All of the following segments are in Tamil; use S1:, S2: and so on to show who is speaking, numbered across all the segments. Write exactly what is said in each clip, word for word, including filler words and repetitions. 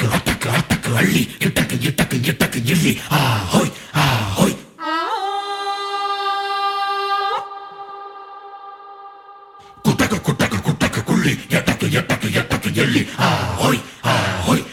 S1: அட்டக்கு அட்டக்கு அட்டக்கு அள்ளி இட்டக்கு இட்டக்கு இட்டக்கு இல்லி ஆ ஹோய் ஆ ஹோய் குட்டக்கு குட்டக்கு குட்டக்கு குள்ளி எட்டக்கு எட்டக்கு எட்டக்கு எள்ளி ஆ ஹோய் ஆ ஹோய்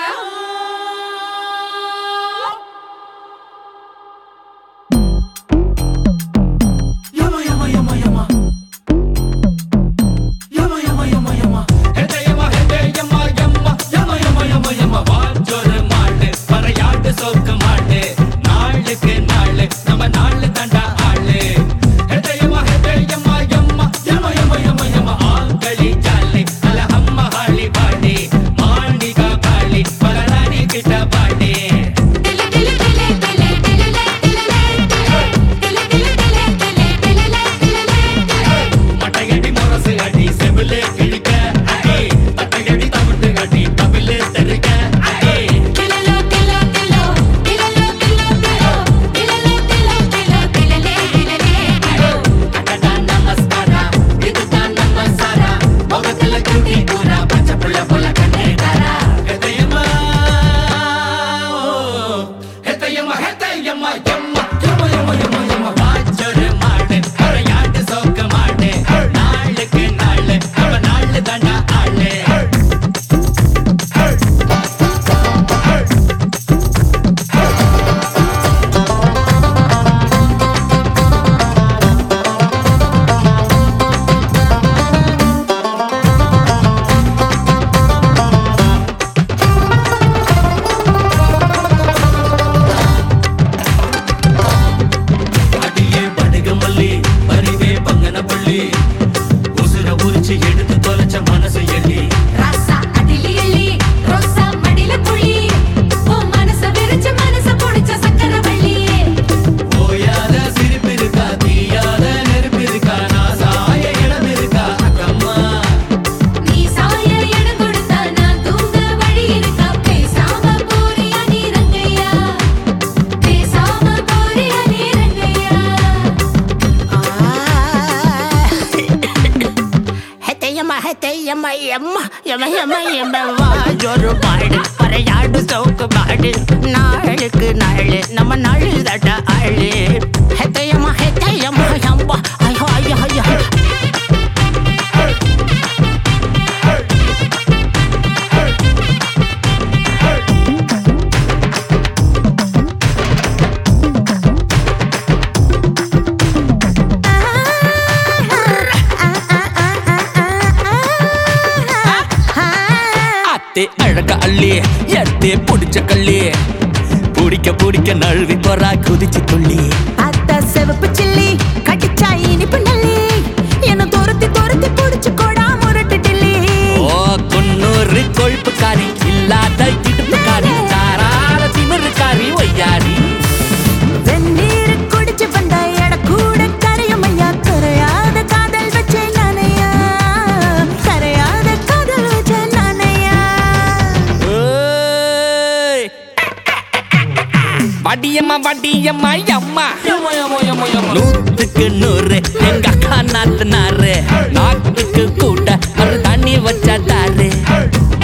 S2: பறையாடு சோக்கு பாடு நாளுக்கு நாள் நம்ம நாள் தட்ட ஆளு ஹெத்தையம்மா ஹெத்தையம்மா அம்மா ஐயோ ஐயோ ஐயோ
S3: அழக அள்ளி எத்தே புடிச்ச கள்ளி புடிக்க புடிக்க நழுவி போறா குதிச்சு துள்ளி
S2: அத்த செவப்பு சில்லி கட்டிச்சா இனிப்பு நல்லி என்ன தோரத்தி தோரத்தி புடிச்சு கோடா முரட்டு டில்லி
S3: ஓ குன்னூறு கொழுப்பு காரி இல்லாத இடுப்பு காரி சாரார திமிரு காரி ஒய்யாரி
S2: வெந்நீர் குடிச்சு வந்த எட கூட கரையும் ஐயா கரையாத காதல் வச்சே நானையா கரையாத காதல் வச்சே நானையா
S3: வடியம்மா வடியம்மா அம்மா நூத்துக்கு நூறு எங்க அக்கா நாத்து நாரு நாட்டுக்கு கூட ஒரு தண்ணி வச்சா தாரு